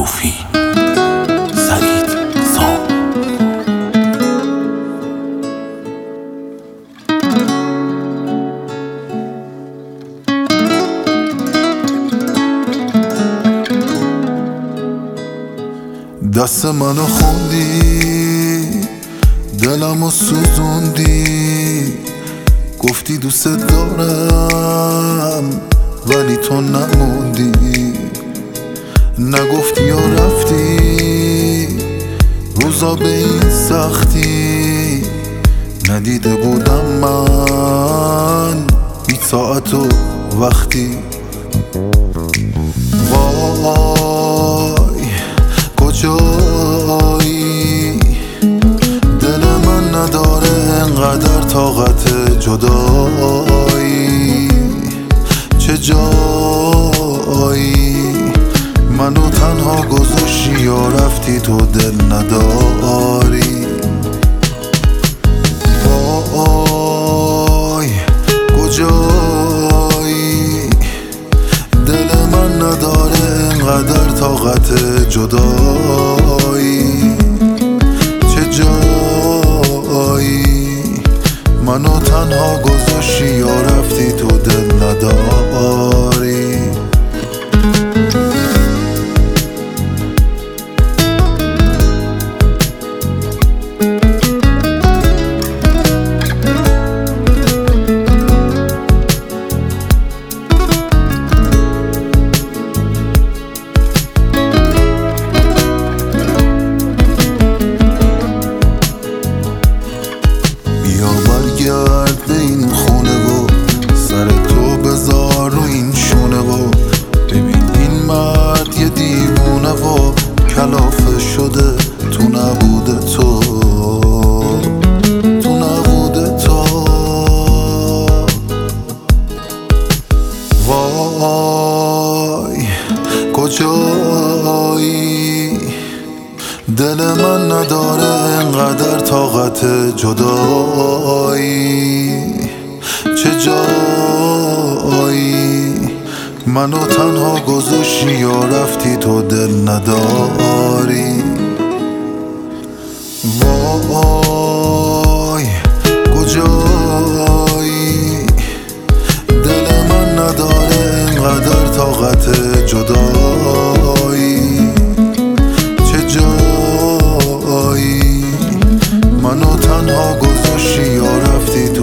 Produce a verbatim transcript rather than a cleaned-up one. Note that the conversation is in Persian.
معروفی سعید سام. دست منو خوندی، دلمو سوزوندی، گفتی دوست دارم ولی تو نموندی، نگفتی و رفتی روزا به این سختی، ندیده بودم من بی ساعت و وقتی. وای کجایی، دل من نداره انقدر طاقت جدایی، چه جایی منو تنها گذاشتی یا رفتی تو دل نداری. وای کجایی، دل من نداره انقدر طاقت جدایی، چه جایی منو تنها گذاشتی یا رفتی تو دل نداری. برگرد به این خونه و سر تو بذار رو این شونه و ببین این مرد یه دیوونه و کلافه شده، تو نبوده تو تو نبوده تو. وای کجایی، دل من نداره انقدر طاقت جدایی، چه جایی منو تنها گذاشتی یا رفتی تو دل نداری. وای کجایی، دل من نداره انقدر طاقت جدایی، چه جایی منو تنها گذاشتی یا رفتی تو